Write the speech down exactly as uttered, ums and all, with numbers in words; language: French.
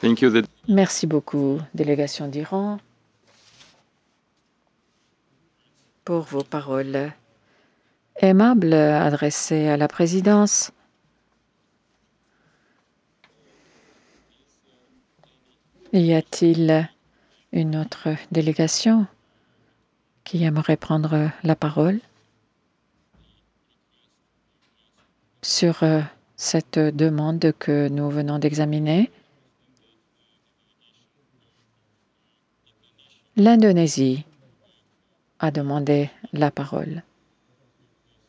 Merci beaucoup, délégation d'Iran, pour vos paroles aimables adressées à la présidence. Y a-t-il une autre délégation qui aimerait prendre la parole sur euh, cette demande que nous venons d'examiner? L'Indonésie a demandé la parole.